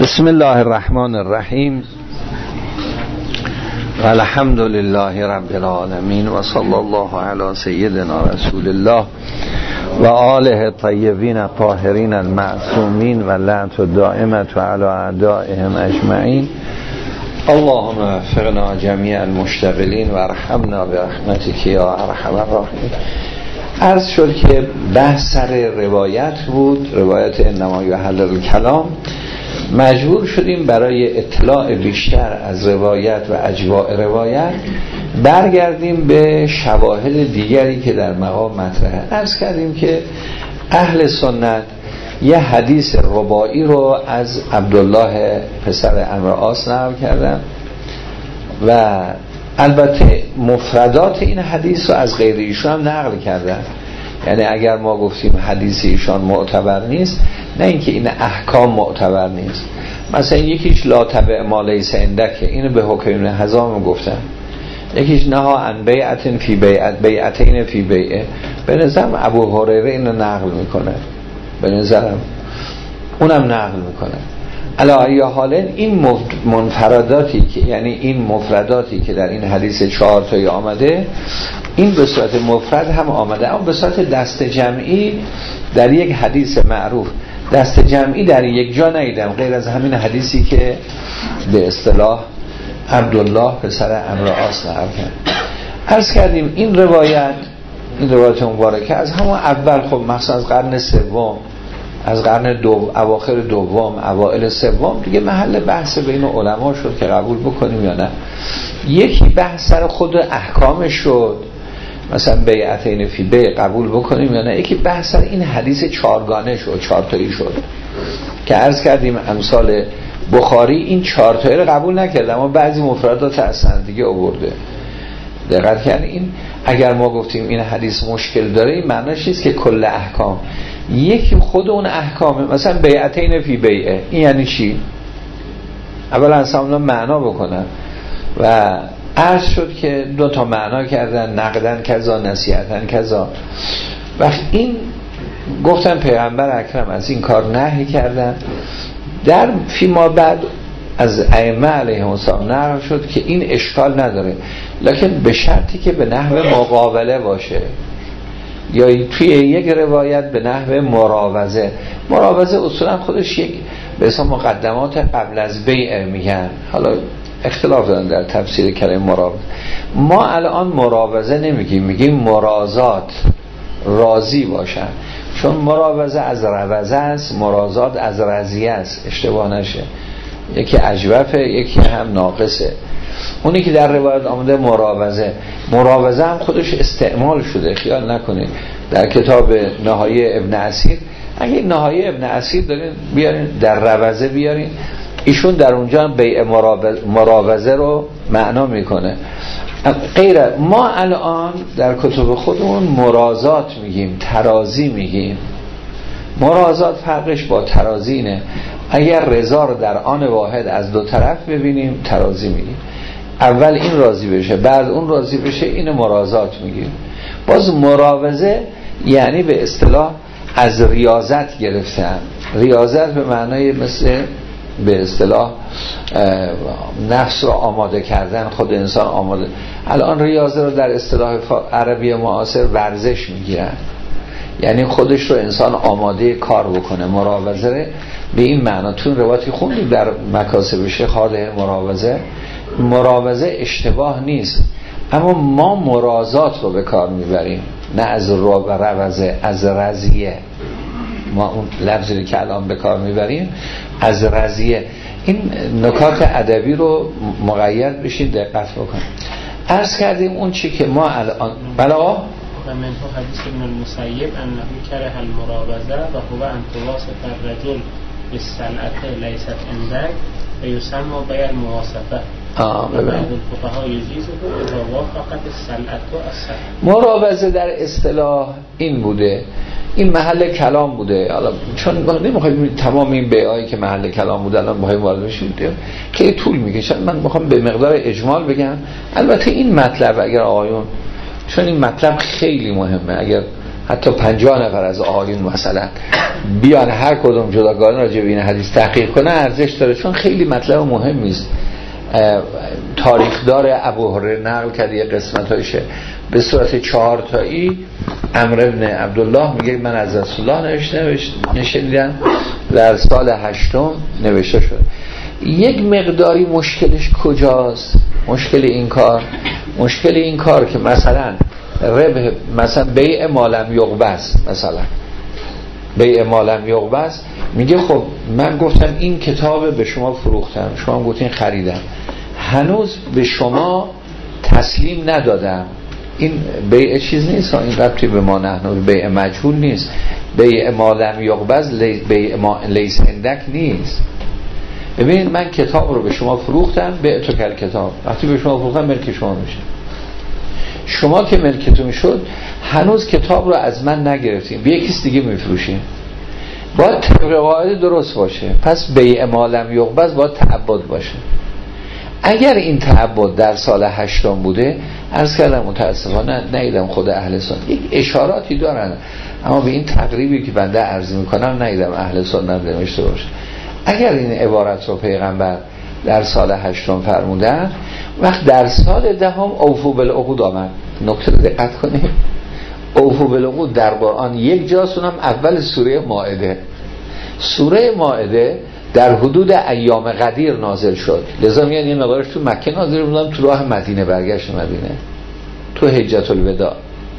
بسم الله الرحمن الرحیم و الحمد لله رب العالمین و صلی الله علی سیدنا رسول الله و آله الطیبین الطاهرین المعصومین و لعنت الدائمة علی اعدائهم اجمعین. اللهم وفقنا جمیع المشتغلین و ارحمنا برحمتک یا ارحم الراحمین. عرض شد که بحث سر روایت بود، روایت انما یحلل الکلام. مجبور شدیم برای اطلاع بیشتر از روایت و اجواء روایت برگردیم به شواهد دیگری که در مقام مطرحه. عرض کردیم که اهل سنت یه حدیث رباعی رو از عبدالله پسر عمرو عاص نقل کردن و البته مفردات این حدیث رو از غیر ایشون هم نقل کردن. یعنی اگر ما گفتیم حدیث ایشان معتبر نیست، نه اینکه این احکام معتبر نیست. مثلا یکیش لا تبع ما لیس عندک، اینو به حکیم حزام گفتن. یکیش نها عن بیعت فی بیعت بیعتین فی بیعه، به نظرم ابو هریره اینو نقل میکنه، به نظرم اونم نقل میکنه. علی حال این منفرداتی که یعنی این مفرداتی که در این حدیث 4 تایی آمده، این به صورت مفرد هم آمده، اما به صورت دست جمعی در یک حدیث معروف دست جمعی در یک جا ندیدم غیر از همین حدیثی که به اصطلاح عبدالله پسر عمرو عاص نقل کرد. عرض کردیم این روایت مبارکه از همون اول، خب مخصوصا از قرن سوم، از قرن اواخر دوم اوائل سوم دیگه محل بحث بین علما شد که قبول بکنیم یا نه. یکی بحث سر خود احکامش شد، مثلا بیعتین فی بیع قبول بکنیم یا نه. یکی بحث سر این حدیث 4گانه شد، 4 تایی شد که عرض کردیم امثال بخاری این 4 تایی رو قبول نکرد، اما بعضی مفردات اصلا دیگه آورده. دقت کردین این اگر ما گفتیم این حدیث مشکل داره، این معناش نیست که کل احکام، یکی خود اون احکامه. مثلا بیعتین فی بیعه این یعنی چی؟ اولا اصلا معنا بکنن و عرض شد که 2 تا معنا کردن، نقدن کذا نصیحتن کذا. وقت این گفتن پیغمبر اکرم از این کار نهی کردن. در فیما بعد از ائمه علیهم السلام نقل شد که این اشکال نداره، لکن به شرطی که به نحو مقابله باشه، یا توی یک روایت به نحو مراوزه. مراوزه اصولا خودش یک به اسم مقدمات قبل از بیع میگن، حالا اختلاف دارن در تفسیر کلمه مراوزه. ما الان مراوزه نمیگیم، میگیم مرازات، راضی باشن، چون مراوزه از روزه است، مرازات از رضیه است، اشتباه نشه. یکی اجوفه یکی هم ناقصه. اونی که در روایت آمده مراوزه هم خودش استعمال شده، خیال نکنید. در کتاب نهایه ابن اسیر، اگه نهایه ابن اسیر دارین بیارین در روزه بیارین، ایشون در اونجا بیع مراوزه رو معنا میکنه. غیر ما الان در کتب خودمون مرازات میگیم، ترازی میگیم. مرازات فرقش با ترازی اینه، اگر رضا رو در آن واحد از 2 طرف ببینیم ترازی میگیم. اول این راضی بشه بعد اون راضی بشه، این مرازات میگیم. باز مراوزه یعنی به اصطلاح از ریاضت گرفتن. ریاضت به معنای مثل به اصطلاح نفس رو آماده کردن، خود انسان آماده. الان ریاضه رو در اصطلاح عربی معاصر ورزش میگیرن، یعنی خودش رو انسان آماده کار بکنه. مراوزه به این معنا تو روایتی خوندیم در مکاسب شیخ حال مراوزه اشتباه نیست، اما ما مرازات رو به کار میبریم، نه از روزه، از رضیه. ما اون لفظی که الان به کار میبریم از رضیه. این نکات ادبی رو مقید بشین دقت بکن. عرض کردیم اون چی که ما الان بلا و من حدیث ابن المسیب انه کره المراوزه و هو ان تواسط الرجل بالسلعه لیست عندك و یسمى بیع المواصفه. مراوزه در اصطلاح این بوده، این محل کلام بوده. حالا چون نمیخوایم تمام این بیعایی که محل کلام بوده الان بخوایم وارد بشیم که طول میکشه، من میخوام به مقدار اجمال بگم. البته این مطلب اگر آقایون، چون این مطلب خیلی مهمه، اگر حتی 50 نفر از آیون مثلا بیان هر کدوم جداگانه راجع به این حدیث تحقیق کنه ارزش داره، چون خیلی مطلب مهمی است. تاریخدار ابو هریره نقل کرده یه قسمتایشه به صورت 4 تایی. عمرو بن عبدالله میگه من از رسول الله نشنیدم در سال 8 نوشته شده. یک مقداری مشکلش کجاست؟ مشکل این کار که مثلا ربح، مثلا بیع مالم یقبض، مثلا بیع مالم یقبض، میگه خب من گفتم این کتاب به شما فروختم، شما گفتین خریدم، هنوز به شما تسلیم ندادم. این بیع چیز نیست، این ربطی به ما نحن، بیع مجهول نیست. بیع مالم یقبض بیع لیس اندک نیست. ببینید من کتاب رو به شما فروختم، بیع تو کل کتاب، وقتی به شما فروختم ملک شما میشه. شما که ملکتون شد هنوز کتاب رو از من نگرفتیم، به یکیست دیگه میفروشیم. باید طبق قاعده درست باشه. پس بیع مالم یقبض باید تعبد باشه. اگر این تعبد در سال 8 بوده، عرض کردم متاسفانه ندیدم خود اهل سنت یک اشاراتی دارن، اما به این تقریبی که بنده عرض میکنم ندیدم اهل سنت نوشته باشه. اگر این عبارت رو پیغمبر در سال 8 فرمودن، وقت در سال 10 اوفو بالعقود آمد. نکته دقت کنید، اوفو بالعقود در قرآن یک جاست، اونم اول سوره مائده. سوره مائده در حدود ایام قدیر نازل شد، لذا میگن یه مقدارش تو مکه نازل بودن، تو راه مدینه برگشت مدینه، تو حجت الوداع.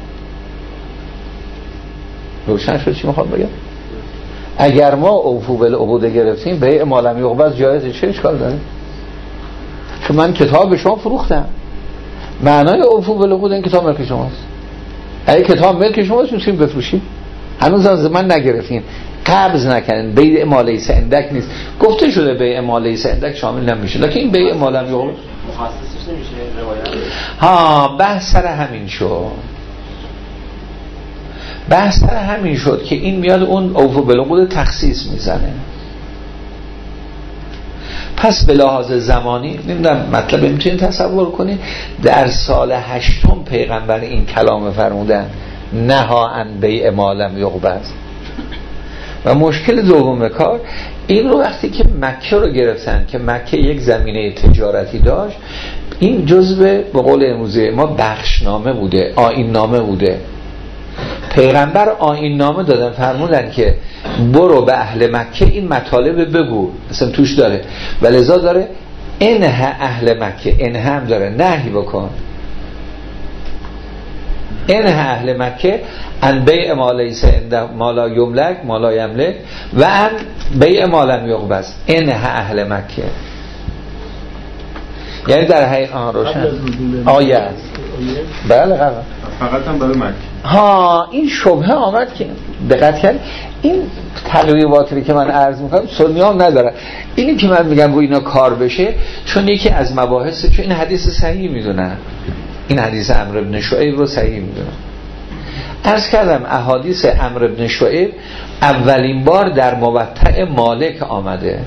روشن شد چی میخواد بگم؟ اگر ما اوفو بالعقود گرفتیم، بیع مالم یقبض جایزه، چه اشکال داره؟ چون من کتاب به شما فروختم. معنای اوفو بالعقود این کتاب ملک شماست. اگه کتاب ملک شماست میتونیم بفروشیم. هنوز از من نگرفتین، قبض نکنین. بیع مالیس اندک نیست. گفته شده بیع مالیس اندک شامل نمیشه، لکن این بیع مالم یقبض مخصصش نمیشه روایت. بحث سر همین شد که این میاد اون اوفو بالعقود تخصیص میزنه. پس به لحاظ زمانی نمیدونم مطلب میتونید تصور کنید، در سال 8 پیغمبر این کلام فرمودن نها عن بیع مالم یقبض. و مشکل دوم کار این رو وقتی که مکه رو گرفتن، که مکه یک زمینه تجارتی داشت، این جزء به قول امروزی ما بخشنامه بوده، آیین نامه بوده. پیغمبر آیین نامه دادن، فرمودن که برو به اهل مکه این مطالب بگو، مثلا توش داره، ولذا داره انها اهل مکه، انها هم داره نهی بکن، انها اهل مکه ان بیع ما لیس ما لا یملک ما لا یملک و ان بیع ما لم یقبض، انها اهل مکه. یعنی در حقیقت روشن آیه است. بله فقط هم برای مکه. این شبهه آمد که دقت کرد، این تقریباتی که من عرض میکنم سنیان نداره. اینی که من میگم رو اینا کار بشه، چون یکی از مباحث، چون این حدیث صحیح میدونن، این حدیث عمرو بن شعیب رو صحیح میدونن. عرض کردم احادیث عمرو بن شعیب اولین بار در موطأ مالک آمده،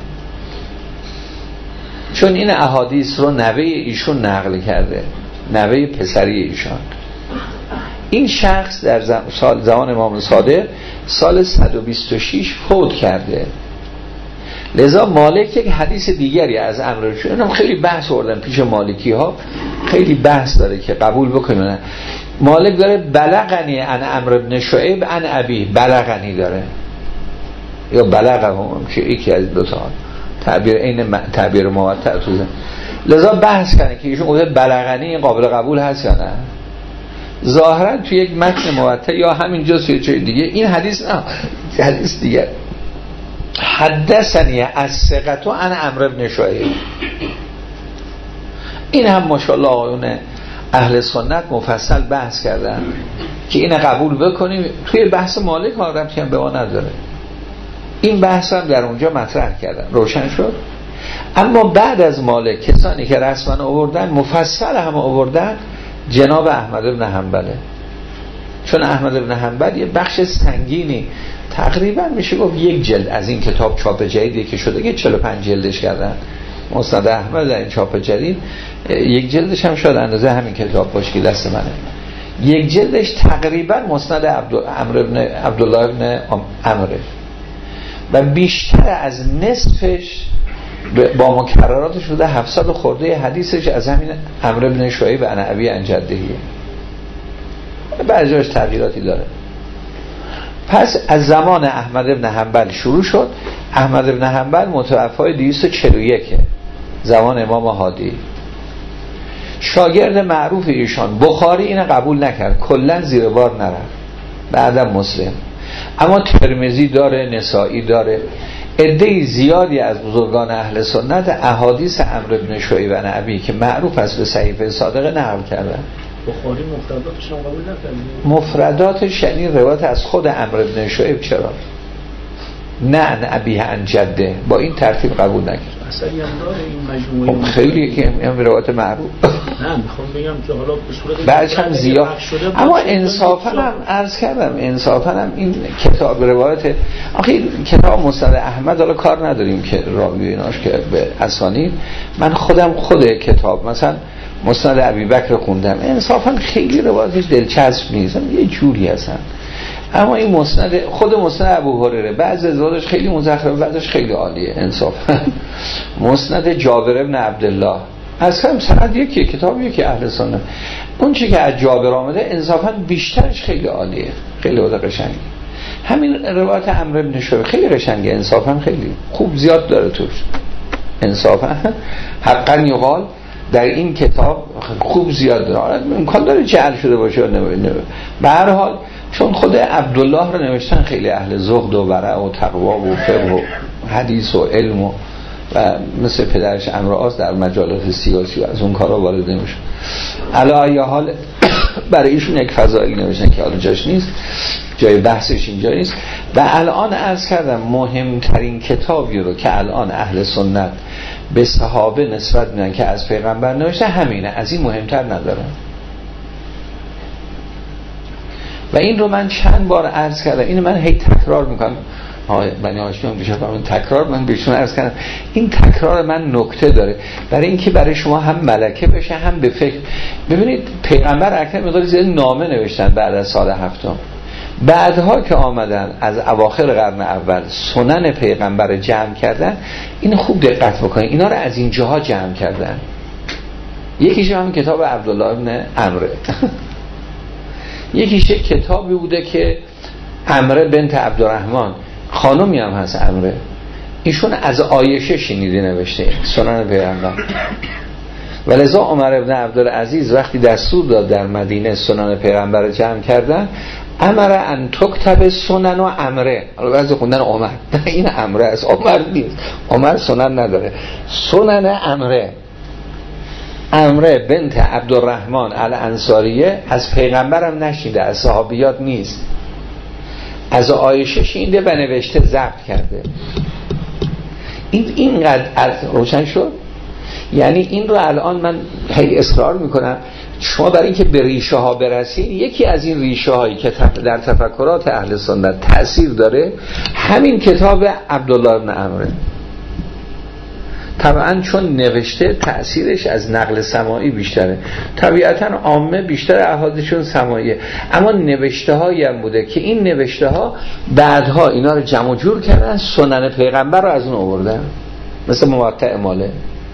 چون این احادیث رو نوه ایشون نقل کرده، نوه پسری ایشان. این شخص در زمان امام صادق سال 126 فوت کرده، لذا مالک یک حدیث دیگری از عمرو شد. اینم خیلی بحث آوردن پیش مالکی ها، خیلی بحث داره که قبول بکنن. مالک داره بلغنی عن عمرو بن شعیب عن ابی، بلغنی داره یا بلغهم که یکی از دو تا تعبیر این تعبیر موطأ تو، لذا بحث کنه که ایشون گفته بلغنی این قابل قبول هست یا نه. ظاهرا توی یک متن موطأ یا همینجا توی چیز دیگه این حدیث نه، حدیث دیگه حدثنی از ثقة عن عمرو بن شعیب. این هم ماشاءالله آقایون اهل سنت مفصل بحث کردن که اینو قبول بکنیم. توی بحث مالک ها ربطی هم به ما نداره، این بحث هم در اونجا مطرح کردن، روشن شد. اما بعد از مالک کسانی که رسما آوردن مفصل هم آوردن جناب احمد بن حنبله، چون احمد بن حنبل یه بخش سنگینی تقریبا میشه گفت یک جلد از این کتاب چاپ جدیدی که شده که 45 جلدش کردن مسند احمد در این چاپ جدید، یک جلدش هم شاید اندازه همین کتاب باشه که دست منه، یک جلدش تقریبا مسند عبدالله ابن عمره و بیشتر از نصفش با مکرراتش بوده. 700 خورده حدیثش از همین عمرو بن شعیب عن ابی عن جدهیه. بعضیش تغییراتی داره. پس از زمان احمد بن حنبل شروع شد. احمد بن حنبل متوفای 241 زمان امام هادی. شاگرد معروف ایشان بخاری اینو قبول نکرد، کلا زیر بار نرفت، بعدم مسلم. اما ترمذی داره، نسائی داره، عده زیادی از بزرگان اهل سنت احادیث عمرو بن شعیب بن ابی که معروف است به صحیفه صادقه نقل کردن. بخاری مفرداتش هم قبول نکرد. مفرداتش یعنی روایت از خود عمرو بن شعیب چرا؟ نه عن ابیه عن جده، با این ترتیب قبول نکرد. اصلا هم داره این مجموعه. خیلی که این روایت معروف. نه میخوام بگم که حالا به صورت بعضی هم زیاد، اما انصافا هم عرض کردم، انصافا هم این کتاب روایت آخه کتاب مسند احمد حالا کار نداریم که راوی ایناش که به اسانید، من خودم خود کتاب مثلا مسند ابوبکر خوندم، انصافا خیلی روایتش دلچسب نیست، یه جوری هستن. اما این مسند خود مسند ابو هریره بعضی از روایتش خیلی مزخرف، بعضیش خیلی عالیه انصافا. مسند جابر بن عبدالله اصلا سند یکی، کتاب یکی اهل سنت، اون چی که از جابر آمده انصافا بیشترش خیلی عالیه، خیلی قشنگه. همین روایت عمرو بن شعیب خیلی قشنگه، انصافا خیلی خوب، زیاد داره توش انصافا. حقا یقال در این کتاب خوب زیاد داره، امکان داره جعل شده باشه به هر حال، چون خود عبدالله رو نوشتن خیلی اهل زهد و ورع و تقوا و فقه و حدیث و علم و مثل پدرش عمرو عاص در مجالات سیاسی و از اون کارا وارد نمیشه. علی ای حال برای ایشون یک فضائلی نوشتن که حالا جاش نیست، جای بحثش اینجا نیست. و الان عرض کردم مهمترین کتابی رو که الان اهل سنت به صحابه نسبت میدن که از پیغمبر نوشته همینه، از این مهمتر نداره. و این رو من چند بار عرض کردم، اینو من هی تکرار میکنم. بنی هاشمی هم بیشتر من تکرار من بهشون عرض کردم، این تکرار من نکته داره برای اینکه برای شما هم ملکه بشه هم به فکر. ببینید پیغمبر اکرم مقداری زیاد نامه نوشتن بعد از سال 7، بعدها که آمدن از اواخر قرن اول سنن پیغمبر جمع کردن، این خوب دقت بکنید، اینا رو از این جاها جمع کردن. یکیش هم کتاب عبدالله بن عمره یکیش کتابی بوده که عمره بنت عبدالرحمن، خانومی هم هست عمره، ایشون از عایشه شنیده نوشته سنن پیغمبر. ولذا عمر بن عبدالعزیز وقتی دستور داد در مدینه سنن پیغمبر جمع کردن، امر ان تکتب سنن و عمره. حالا بعضی خوندن عمر، این عمره از عمر نیست، عمر سنن نداره، سنن عمره. عمره بنت عبدالرحمن الانصاریه از پیغمبرم نشنیده، از صحابیات نیست، از عایشه شنیده و نوشته ضبط کرده. اینقدر روشن شد. یعنی این رو الان من هی اصرار میکنم، شما برای اینکه به ریشه ها برسید، یکی از این ریشه هایی که در تفکرات اهل سنت تأثیر داره همین کتاب عبدالله بن عمره. طبعا چون نوشته تأثیرش از نقل سماعی بیشتره، طبیعتا عامه بیشتر احادیثشون سماعیه، اما نوشته هایی هم بوده که این نوشته ها بعدها اینا رو جمع جور کردن، سنن پیغمبر رو از اون آوردن، مثل موطأ مالک.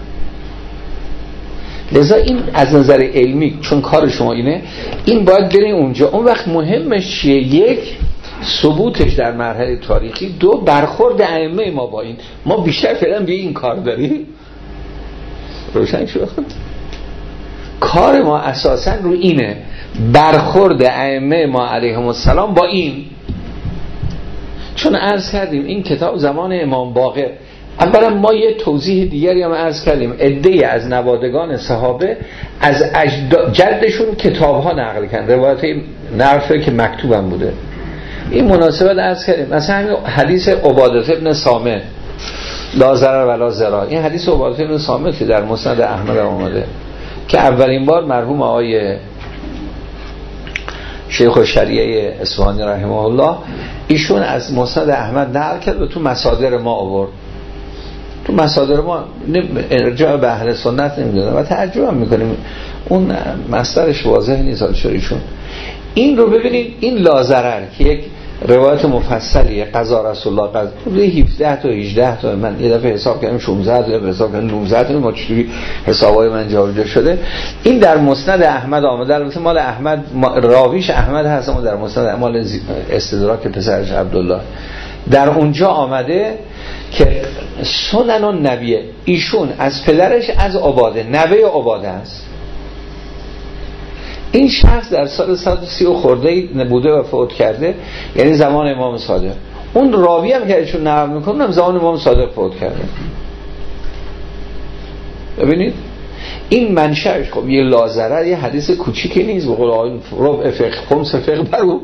لذا این از نظر علمی چون کار شما اینه، این باید بریم اونجا. اون وقت مهمش چیه؟ یک، ثبوتش در مرحله تاریخی، دو، برخورد ائمه ما با این. ما بیشتر فعلا به این کار داریم. روشن شد؟ کار ما اساسا رو اینه، برخورد ائمه ما علیهم السلام با این. چون عرض کردیم این کتاب زمان امام باقر، اولا ما یه توضیح دیگری هم عرض کردیم، عده‌ای از نوادگان صحابه از جدشون کتاب ها نقل کردن، روایت نقل که مکتوب هم بوده. این مناسبت عرض کردیم، مثلا همین حدیث عبادة ابن صامت لا ضرر ولا ضرار، این حدیث عبادة ابن صامت در مسند احمد آمده که اولین بار مرحوم آقای شیخ الشریعه اصفهانی رحمه الله ایشون از مسند احمد نقل کرد و تو مصادر ما آورد. تو مصادر ما ارجاع به اهل سنت نمیدونم و تعجب میکنیم اون مصدرش واضح نیست چون این رو ببینید. این لاضرر که یک روایت مفصلیه، قضا رسول الله قضا 17 تا 18 تا، من یه دفعه حساب کردم 16 تا، حساب کردم 19 تا، ما چجوری حسابای من جابجا شده. این در مسند احمد آمده، البته مال احمد راویش احمد هست، اما در مسند مال استدراک پسرش عبدالله در اونجا آمده که سنن النبی، ایشون از پدرش از عباده، نوه عباده است. این شخص در سال 130 خورده بوده و فوت کرده، یعنی زمان امام صادق. اون راوی هم که ایشون نقل میکنه زمان امام صادق فوت کرده. ببینید این منشأش خب یه لاضرر، یه حدیث کوچیکی نیست، به قول آقایون ربع فقه خمس فقه برو.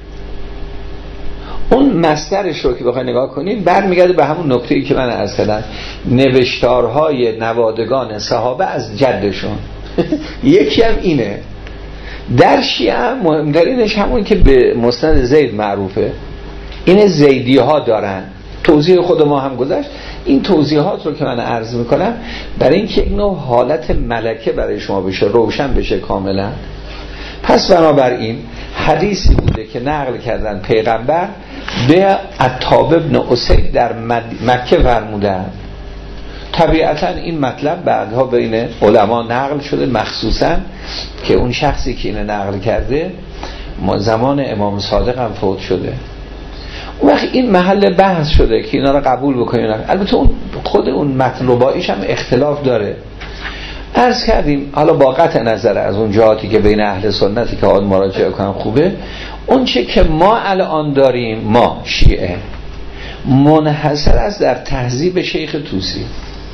اون مصدرش رو که بخواید نگاه کنید برمیگرده به همون نکته‌ای که من عرض کردم، نوشتارهای نوادگان صحابه از جدشون. یکی هم اینه. در شیعه مهمترینش همون که به مسند زید معروفه، این زیدی ها دارن. توضیح خود ما هم گذشت. این توضیحات رو که من عرض میکنم برای اینکه این نوع حالت ملکه برای شما بشه، روشن بشه کاملا. پس بنابراین حدیثی بوده که نقل کردن پیغمبر به عتاب ابن اسید در مکه فرمودن. طبیعتا این مطلب بعدها بین علما نقل شده، مخصوصا که اون شخصی که اینو نقل کرده زمان امام صادق هم فوت شده. اون وقت این محل بحث شده که اینا رو قبول بکنین. البته اون خود اون متن رباعیش هم اختلاف داره. عرض کردیم حالا با قطع نظر از اون جهاتی که بین اهل سنتی که آن مراجعه کنم خوبه، اون چه که ما الان داریم ما شیعه منحصر است در تهذیب شیخ طوسی.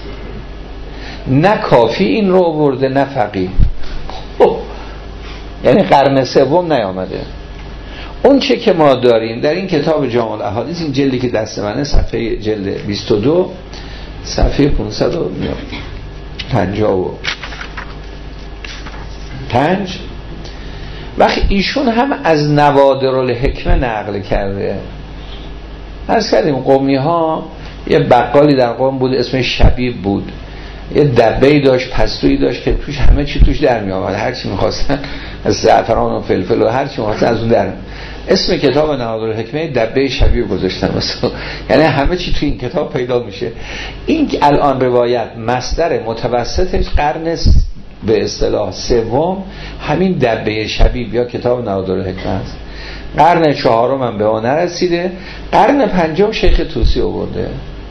نه کافی این رو آورده نه فقیه، یعنی قرن سوم نیامده. اون چه که ما داریم در این کتاب جامع الاحادیث، این جلدی که دست منه، صفحه جلد 22 صفحه 555 وقتی ایشون هم از نوادر الحکمه نقل کرده. عرض کردیم قومی ها یه بقالی در قوم بود اسمش شبیب بود، یه دبه‌ای داشت، پستویی داشت که توش همه چی توش در می آمد، هر چی می‌خواستن از زعفران و فلفل و هر چی می‌خواستن از اون در. اسم کتاب نوادر الحکمه دبه شبیه گذاشتن مثلا، یعنی همه چی تو این کتاب پیدا میشه. این که الان روایت مصدر متوسطش قرن به اصطلاح سوم همین دبه شبیه یا کتاب نوادر الحکمه است. قرن چهارم هم به اون نرسیده، قرن پنجم شیخ طوسی آورده.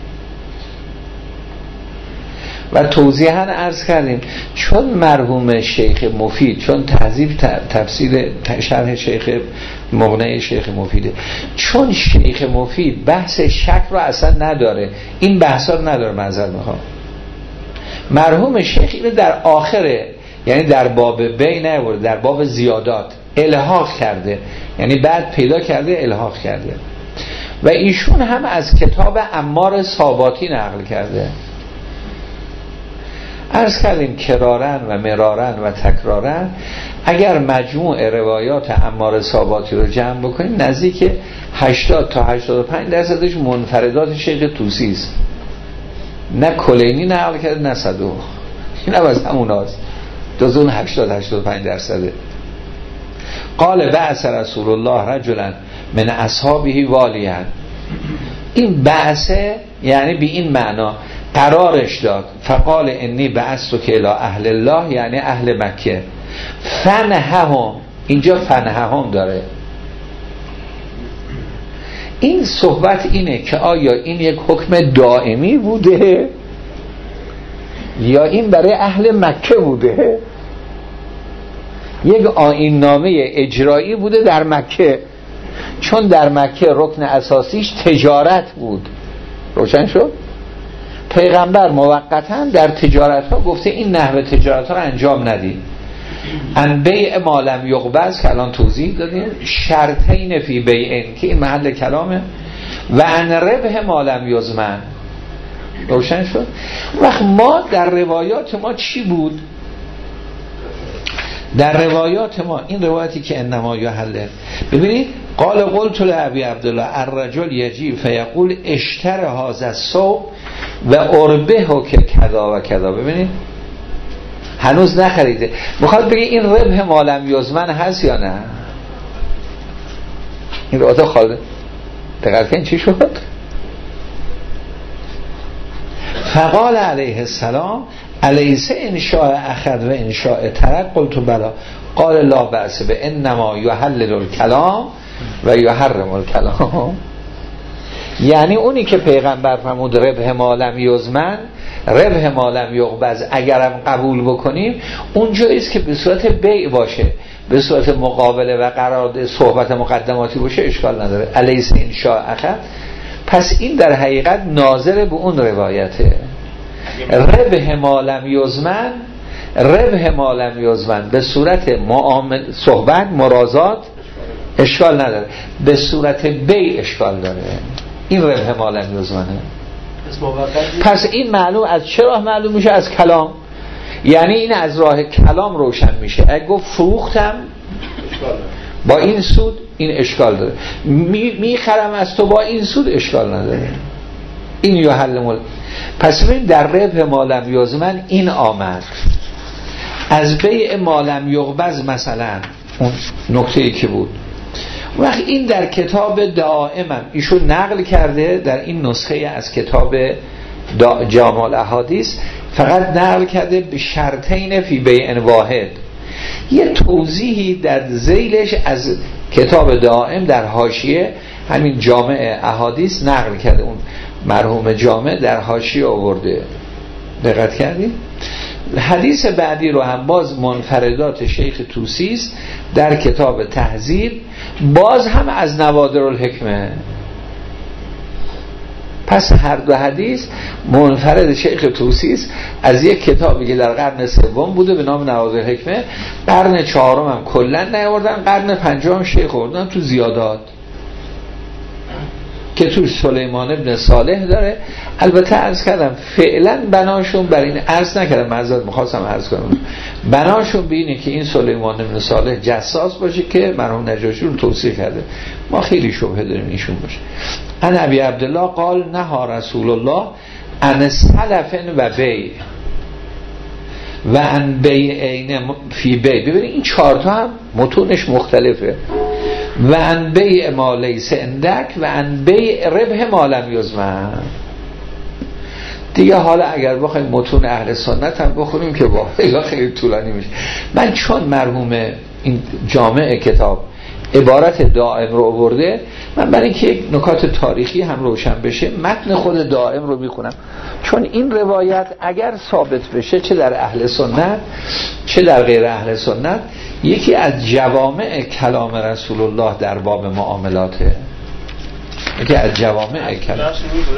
و توضیحاً عرض کردیم چون مرحوم شیخ مفید، چون تهذیب تفسیر شرح شیخ مغنی شیخ مفیده، چون شیخ مفید بحث شک رو اصلا نداره، این بحثا رو نداره، معذرت میخوام، مرحوم شیخ اینو در آخره، یعنی در باب بی نیورده، در باب زیادات الحاق کرده، یعنی بعد پیدا کرده الحاق کرده. و ایشون هم از کتاب عمار ساباتی نقل کرده. عرض کردیم کرارن و مرارن و تکرارن اگر مجموع روایات عمار ساباتی رو جمع بکنیم نزدیک 80 تا 85% منفردات شیخ طوسی است. نه کلینی نقل کرده نه صدوق، این هم از همون هاست، جز اون 80-85%. قال بعث رسول الله رجلا من اصحابه والیا، این بعثه یعنی به این معنا قرارش داد، فقال انی بعثتک الی اهل الله، یعنی اهل مکه، فنههم، اینجا فنههم داره. این صحبت اینه که آیا این یک حکم دائمی بوده یا این برای اهل مکه بوده، یک آیین نامه اجرایی بوده در مکه، چون در مکه رکن اساسیش تجارت بود. روشن شد؟ پیغمبر موقتا در تجارت ها گفته این نحوه تجارت ها رو انجام ندید. ان بیع ما لم یقبض که الان توضیح دادیم، شرطین فی بیعین که این محل کلامه، و ان ربح ما لم یضمن. روشن شد؟ وقت ما در روایات ما چی بود؟ در روایات ما این روایتی که انما یحل، ببینید قال قلت لأبی عبدالله الرجل یجی فیقول اشتر هذا الثوب و اربه که کذا و کذا. ببینید هنوز نخریده، میخواد بگه این ربح مالم یزمن هست یا نه. این رو خالد دقیق کن چی شد. فقال علیه السلام الیس انشاء اخذ و انشاء ترک؟ قلت بلا. قال لا بأس به انما یحلل الکلام و یحرم الکلام. یعنی اونی که پیغمبر فرمود ربح مالم یزمن، ربح مالم یقبض، اگرم قبول بکنیم اونجاییست که به صورت بیع باشه، به صورت مقابله و قرارداد صحبت مقدماتی باشه اشکال نداره. الیس انشاء اخذ. پس این در حقیقت ناظر به اون روایته. ربح مالم یزمن، ربح مالم یزمن به صورت صحبت مرازات اشکال نداره، به صورت بیع اشکال داره. این ربح مالم یزمنه. پس این معلوم از چه راه معلوم میشه؟ از کلام. یعنی این از راه کلام روشن میشه. اگه گفت فروختم با این سود، این اشکال داره. میخرم از تو با این سود، اشکال نداره. این یحل مال. پس ببین در ربح مالم یزمن این آمد. از بیع مالم یقبض مثلا اون نکته‌ای که بود، وقتی این در کتاب دائمم ایشون نقل کرده، در این نسخه از کتاب جامع الاحادیث فقط نقل کرده به شرطین فی بیع واحد. یه توضیحی در ذیلش از کتاب دائم در حاشیه همین جامع احادیث نقل کرده، اون مرحوم جامع در حاشیه آورده. دقت کردید؟ حدیث بعدی رو هم باز منفردات شیخ طوسی است در کتاب تهذیب، باز هم از نوادر الحکمه. پس هر دو حدیث منفرد شیخ طوسی است از یک کتابی که در قرن سوم بوده به نام نوادر الحکمه. قرن چهارم هم کلا نیاوردن، قرن پنجم شیخ آوردن تو زیادات که توش سلیمان ابن صالح داره. البته عرض کردم فعلا بناشون بر این عرض نکردم، معذرت می‌خواستم عرض کنم، بناشون به اینه که این سلیمان ابن صالح جساس باشه که مرحوم نجاشی رو توصیه کرده. ما خیلی شبهه داریم ایشون باشه. ان ابی عبدالله قال نهى رسول الله عن سلف و بیع و عن بیعین فی بیع. ببینید این چهار تا هم متونش مختلفه. و عن بیع ما لیس عندک و عن بیع ربح ما لم یزمن. دیگه حالا اگر بخوایم متون اهل سنت هم بخونیم که واقعا خیلی طولانی میشه. من چون مرحوم این جامع کتاب عبارت دائم رو آورده، من برای اینکه یک نکات تاریخی هم روشن بشه متن خود دائم رو میخونم، چون این روایت اگر ثابت بشه چه در اهل سنت چه در غیر اهل سنت یکی از جوامع کلام رسول الله در باب معاملاته، یکی از جوامع کلام.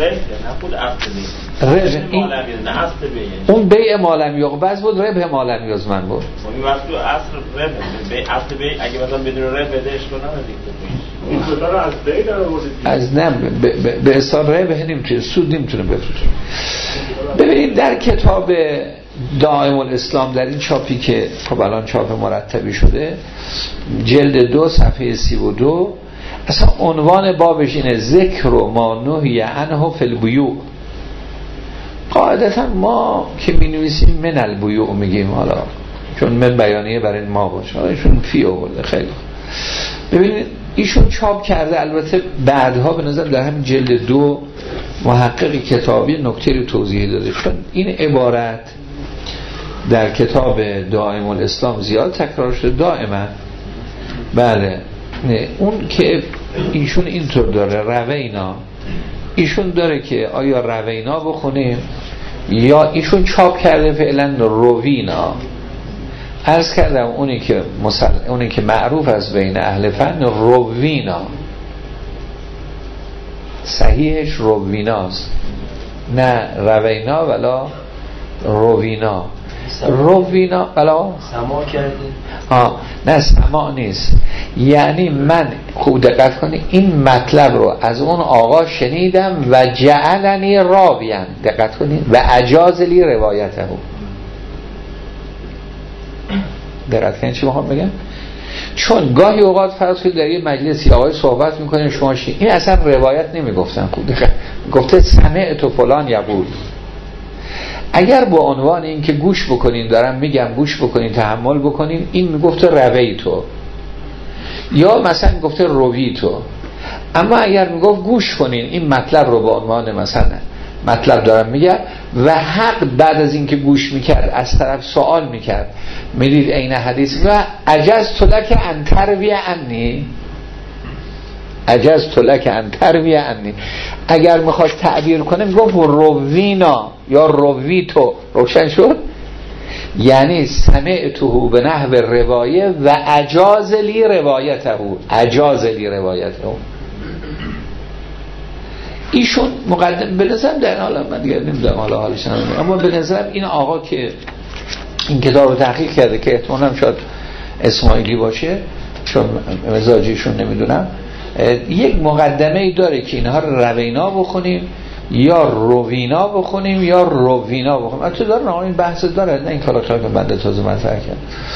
اون بیع مالم یقبض بود، ربح مالم یزمن بود. اون وقت تو اصل ربح، بیع اصل بیع اگه مثلا بدون ربح بدهش کنم دیگه این کلا رو از بیع داره آوردید. از نه به حساب ربح نمیتونه، سود نمیتونه بفروشه. ببینید در کتاب دائم الاسلام در این چاپی که خب الان چاپ مرتبی شده، جلد 2 صفحه 32، اصلا عنوان بابش اینه ذکر ما نهی عنه فی البیوع. قاعدتا ما که می نویسیم من البیوع میگیم، حالا چون من بیانیه برای ما باشه، حالا ایشون فی آورده. خیلی ببینید ایشون چاپ کرده، البته بعدها به نظر در همین جلد 2 محقق کتابی نکته رو توضیح داده، چون این عبارت در کتاب دائم الاسلام زیاد تکرار شده دائما. بله نه اون که ایشون اینطور داره روینا، ایشون داره که آیا روینا بخونیم یا ایشون چاپ کرده فعلا روینا. عرض کردم اونی که معروف از بین اهل فن روینا، صحیحش رویناست، نه روینا ولا روینا. روینا ولا سما کرده. نه سما نیست. یعنی من خوب دقت کنی این مطلب رو از اون آقا شنیدم و جعلنی راویان، دقت کنی، و اجاز لی روایته. دقت کنی چی میخوام بگم؟ چون گاهی اوقات فرض کنید در یه مجلسی آقای صحبت میکنه شما این اصلا روایت نمیگفتن، خود گفته سمعت فلان یقول. اگر با عنوان این که گوش بکنین دارم میگم گوش بکنین تحمل بکنین، این میگفته رویتو یا مثلا میگفته رویتو. اما اگر میگفت گوش کنین این مطلب رو با عنوان مثلا مطلب دارم میگم و حق بعد از اینکه گوش میکرد از طرف سوال میکرد میدید عین حدیث و عجزت لک ان تروی عنی، عجزت لک ان تروی عنی. اگر میخواد تعبیر کنه میگفت روینا یا رویتو. روشن شد؟ یعنی سمعته به نحو روایه و اجاز لی روایته، اجاز لی روایته. ایشون مقدم به نظرم در حالا من دیگه نمیدونم حالش نمیدونم، اما به نظرم این آقا که این کتاب رو تحقیق کرده که احتمالاً شاید اسماعیلی باشه چون مزاجیشون نمیدونم، یک مقدمه ای داره که اینها رو روینا بخونیم یا روینا بخونیم یا روینا بخونیم. البته داره آقا این بحث داره، نه این کارا که بنده تازه مطرح کردم.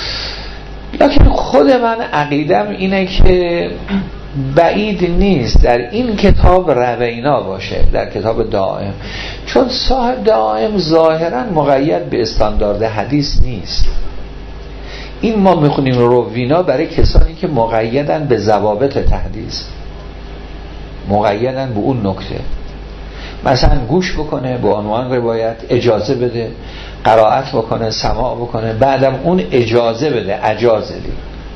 لکن خود من عقیدم اینه که بعید نیست در این کتاب روینا باشه، در کتاب دائم، چون صاحب دائم ظاهرا مقید به استاندارد حدیث نیست. این ما میخونیم روینا برای کسانی که مقیدن به ضوابط تحدیث، مقیدن به اون نکته، مثلا گوش بکنه به عنوان روایت، اجازه بده قرائت بکنه، سماع بکنه، بعدم اون اجازه بده، اجازه دی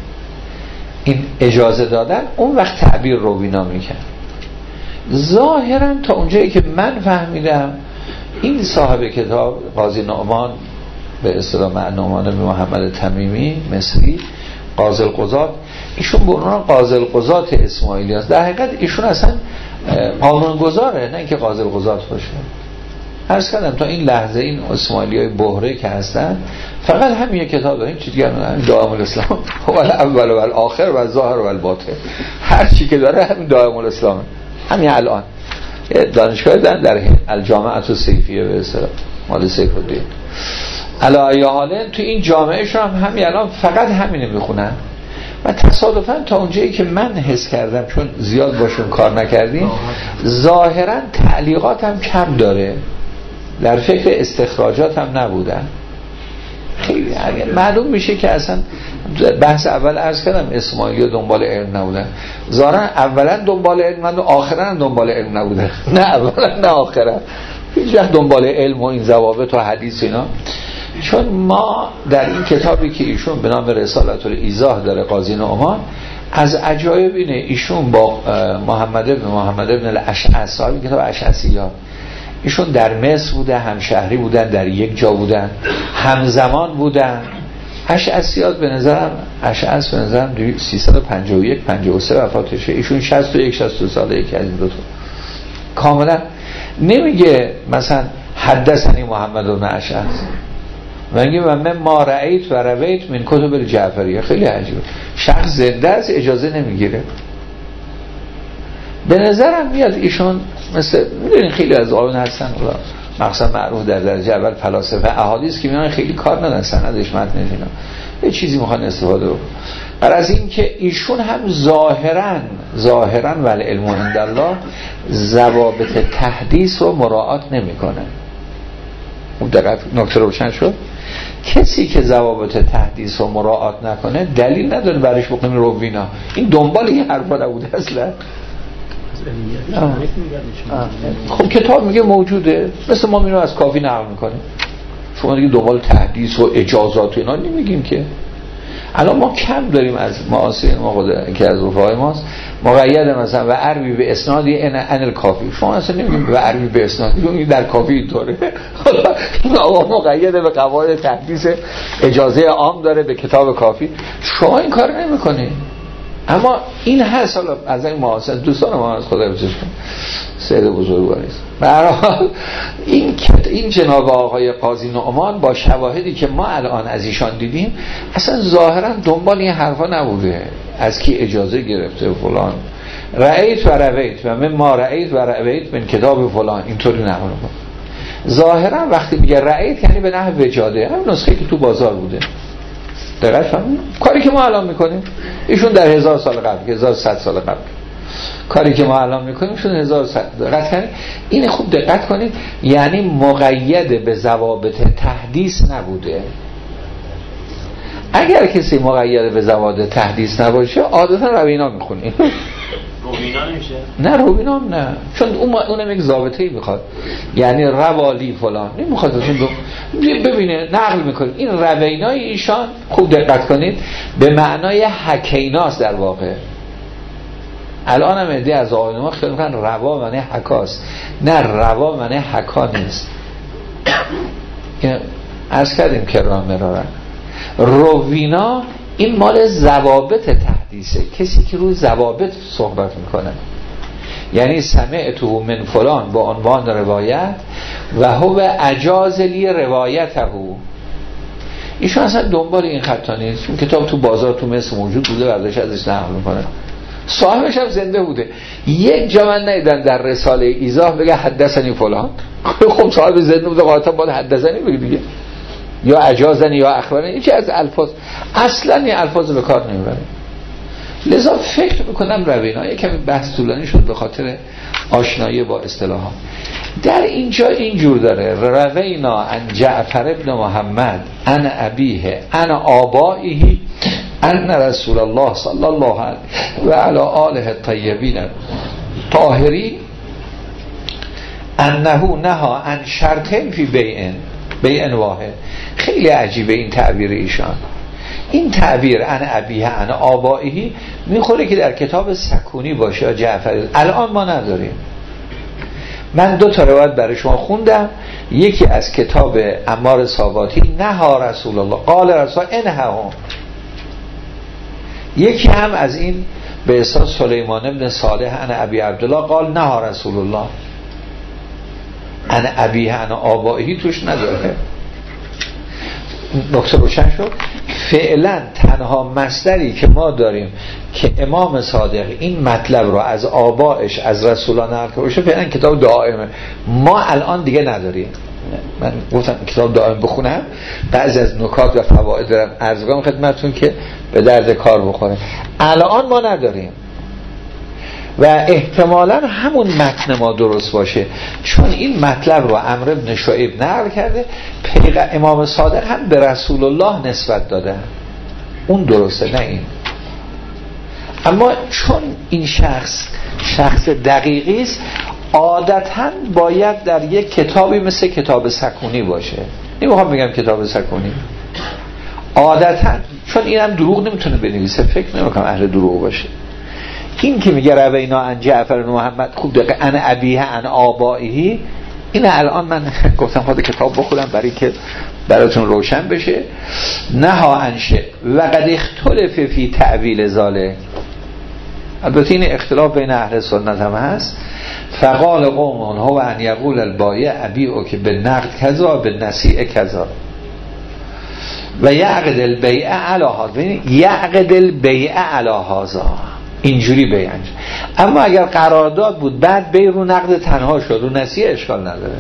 این اجازه دادن، اون وقت تعبیر روینا میکرد. ظاهرا تا اونجایی که من فهمیدم این صاحب کتاب قاضی نعمان به اصطلاح نعمان بن محمد تمیمی مصری قاضی القضات، ایشون به عنوان قاضی القضات اسماعیلی است. در حقیقت ایشون اصلا قانونگذاره، نه اینکه قاضی القضات باشه. عرض کردم تا این لحظه این اسماعیلیای بحره که هستن فقط همین یک کتاب دارن، چیز دیگه ندارن. دائم الاسلام هو الاول و الاخر و الظاهر و الباطن، هر چی که داره همین دائم الاسلام. همین الان دانشگاه در الجامعه السیفیه به اصطلاح مال سیف الدین علی حاله تو این جامعهش هم همین الان فقط همینو میخونن. و تصادفاً تا اونجایی که من حس کردم، چون زیاد باشون کار نکردیم، ظاهراً تعلیقات هم کم داره، در فکر استخراجات هم نبودن. خیلی معلوم میشه که اصلا بحث اول عرض کردم اسماعیلی دنبال علم نبودن، ظاهراً اولا دنبال علم نبودن و آخراً دنبال علم نبودن، نه اولا نه آخراً، هیچ وقت دنبال علم و این ضوابط و حدیث اینا. چون ما در این کتابی که ایشون به نام رسالت الایضاح داره قاضی نعمان، از عجایب اینه ایشون با محمد بن الاشعث صاحب کتاب اشعثیات، ایشون در مصر بوده، همشهری بودن، در یک جا بودن، همزمان بودن. اشعثیات به نظرم 351 53 وفاتشه، ایشون 61 62 ساله، یکی از این دو تا. کاملا نمیگه مثلا حدثنی محمد بن اشعث، میگه من ما رأیت و رویت من کتب الجعفریه. خیلی عجیبه، شخص زنده از اجازه نمیگیره. به نظرم میاد ایشون مثل میدونین خیلی از آقایون هستن مقصد معروف در درجه اول فلاسفه احادیث که میان خیلی کار ندارن سندش متن اینا، یه چیزی میخوان استفاده بکنن. بر از این که ایشون هم ظاهرا ولی علم عند الله ضوابط تحدیث رو مراعات نمیکنه. اون دقیق نکته روشن شد. کسی که ضوابط تحدیث رو مراعات نکنه دلیل نداره برش بکنیم روینا. این دنبال این حرفا نبوده اصلا. خب کتاب میگه موجوده، مثل ما اینو از کافی نقل میکنیم. شما دیگه دنبال تحدیث و اجازات و اینا نمیگیم که. الان ما کم داریم از معاصرین ما، خود که از رفقای ماست مقید مثلا و عربی به اسنادی ان الکافی. شما اصلا نمیگیم و عربی به اسنادی، اون در کافی طوره. این آقا مقید به قواعد تحدیث، اجازه عام داره به کتاب کافی، شما این کار نمیکنید. اما این هست. حالا از این معاصر دوستان ما از خدا بچش کن سید بزرگواریست. به هر حال این جناب آقای قاضی نعمان با شواهدی که ما الان از ایشان دیدیم اصلا ظاهرا دنبال این حرفا نبوده، از کی اجازه گرفته فلان رأیت و رویت و من ما رأیت و رویت من کتاب فلان، اینطوری نمونه. ظاهرا وقتی میگه رأیت یعنی به نحو وجاده، همین نسخه که تو بازار بوده. دقیق فهمید؟ کاری که ما الان میکنیم ایشون در 1000 سال قبل، 1100 سال قبل کاری که ما الان میکنیم ایشون 1100. دقت کنید این خوب دقت کنید، یعنی مقید به ضوابط تحدیث نبوده. اگر کسی مقید به ضوابط تحدیث نباشه عادتا روینا میخونیم. روینا نمیشه؟ نه روینا نه، چون اونم یک ضابطه‌ای میخواد، یعنی روالی فلان نمیخواد اصلا ببینه نقل میکنه. این روینای ایشان خوب دقت کنید به معنای حکیناست در واقع. الان هم ایده از آقایون ما خیلی میکنن روا معنی حکاست، نه روا معنی حکا نیست. عرض کردیم کرام مرارا روینا این مال ضوابط تحدیثه، کسی که روی ضوابط صحبت میکنه، یعنی سمعته من فلان با عنوان روایت و هو اجاز لی روایته. ایشون اصلا دنبال این خطا نیست، چون کتاب تو بازار تو مصر موجود بوده برداشت ازش نقل میکنه، صاحبش هم زنده بوده. یک جا من ندیدم در رساله ایضاح بگه حدثنی فلان. خب صاحب زنده بوده قاطع باید حدثنی بگه دیگه، یا اجازنی یا اخبرنی. این چه از الفاظ اصلا این الفاظ به کار نمیبره. لذا فکر میکنم روینا یکم بحث طولانی شد به خاطر آشنایی با اصطلاحات. در اینجا اینجور داره روینا عن جعفر ابن محمد عن ابیه عن آبائه ان رسول الله صلی الله علیه و علی آله الطیبین طاهرین انه نها عن شرطین فی بیع واحد. خیلی عجیبه این تعبیر ایشان. این تعبیر عن ابیه عن آبائه میخوره که در کتاب سکونی باشه یا جعفری. الان ما نداریم. من 2 تا روایت برای شما خوندم، یکی از کتاب عمار ساواتی نها رسول الله قال رسول انها، یکی هم از این به اساس سلیمان ابن صالح عن ابی عبدالله قال نها رسول الله عن ابیه عن آبائه توش نداره. نکته روشن شد. فعلا تنها مصدری که ما داریم که امام صادق این مطلب رو از آبائش از رسولان نقل کرده فعلا کتاب دائمه. ما الان دیگه نداریم. من گفتم کتاب دائم بخونم، بعضی از نکات و فواید دارم عرض کنم خدمتتون که به درد کار بخوره. الان ما نداریم و احتمالاً همون متن ما درست باشه، چون این مطلب رو عمرو بن شعیب نقل کرده، امام صادق هم به رسول الله نسبت داده، اون درسته نه این. اما چون این شخص دقیقی است، عادتاً باید در یک کتابی مثل کتاب سکونی باشه. نمیخوام بگم کتاب سکونی، عادتاً، چون اینم دروغ نمیتونه بنویسه، فکر نمیکنم اهل دروغ باشه. این که میگه روینا عن جعفر بن محمد خوب دقیقه عن ابیه عن آبائه، این الان من گفتم خود کتاب بخونم برای که براتون روشن بشه. نها انشه و قد اختلف فی تعویل ذالک. البته این اختلاف بین اهل سنت هم هست. فقال قوم هو ان یقول البایع ابیعو که به نقد کذا به نصیعه کذا و یعقد البیع علی هذا، یعقد البیع علی هذا، اینجوری بیان. اما اگر قرارداد بود بعد بی رو نقد تنها شد، رو نصیحه اشکال نداره.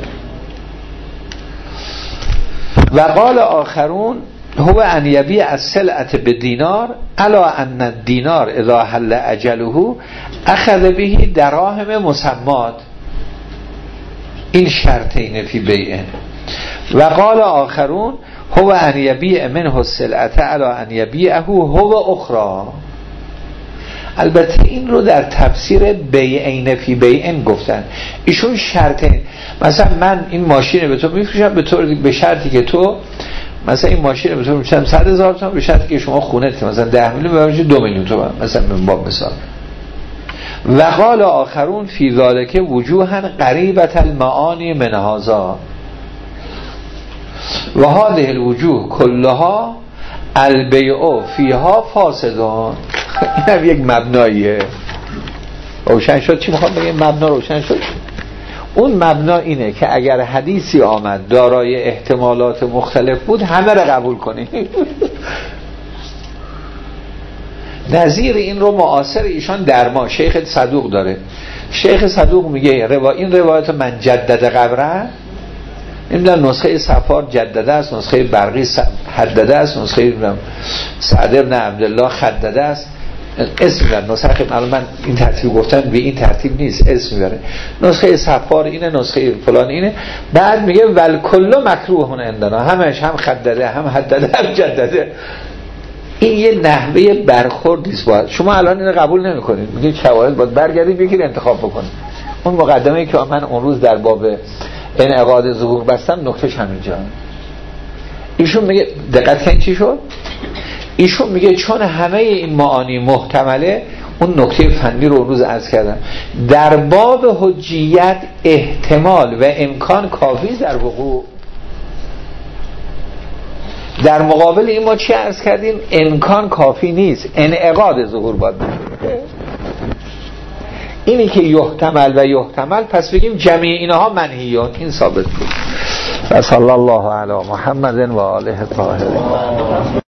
و قال آخرون هو ان یبیع السلعة بدینار الا ان الدینار اذا حل اجله اخذ به دراهم مسمات. این شرطین فی بیعه. و قال آخرون هو ان یبیع منه السلعة الا ان یبیعه هو اخرى. البته این رو در تفسیر بیعین فی بیعین گفتن. ایشون شرطین، مثلا من این ماشین به تو میفروشم به شرطی که تو مثلا این ماشین به تو میفروشم 100,000 تومان، به شرطی که شما خونت مثلا 10 میلیون بفروشی 2 میلیون تومان، مثلا من باب مثال. و قال آخرون فی ذالک وجوها قریبة المعانی من هذا و هذه الوجوه کلها البیع فیها فاسدون. این هم یک مبناییه. روشن شد چی میخوام بگم؟ مبنا روشن شد. اون مبنا اینه که اگر حدیثی آمد دارای احتمالات مختلف بود همه را قبول کنیم. نظیر این رو معاصر ایشان در ما شیخ صدوق داره. شیخ صدوق میگه این روایت من جدد قبره نمیدونم نسخه صفار جدده است، نسخه برقی حدده است، نسخه سعد بن عبدالله خدده است، اسم میبره. نسخه من این ترتیب گفتن به این ترتیب نیست، اسم میبره. نسخه صفار اینه، نسخه فلان اینه. بعد میگه والکل مکروه عندنا، همش هم خدده هم حدده هم جدده. این یه نحوه برخوردی است. باید شما الان اینو قبول نمی‌کنید، میگید شواهد باید برگردید یکی رو انتخاب بکنید. اون مقدمه‌ای که من اون روز در باب انعقاد ظهور بستم نکتهش همینجا. ایشون میگه دقت کنید چی شد؟ ایشون میگه چون همه این معانی محتمله، اون نکته فنی رو روز عرض کردم، در باب حجیت احتمال و امکان کافی در وقوع. در مقابل این ما چی عرض کردیم؟ امکان کافی نیست، انعقاد ظهور باید بشه. اینی که یحتمل و یحتمل، پس بگیم جمعی اینها منهیون، این ثابت بود. صلی الله علی محمد و آله الطاهرین.